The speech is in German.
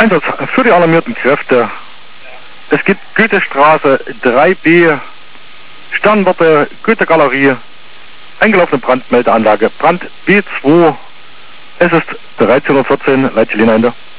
Einsatz für die alarmierten Kräfte. Es gibt Goethestraße 3b, Sternwarte, Goethe-Galerie, eingelaufene Brandmeldeanlage, Brand B2. Es ist 13:14 Uhr, Leitziel Ende.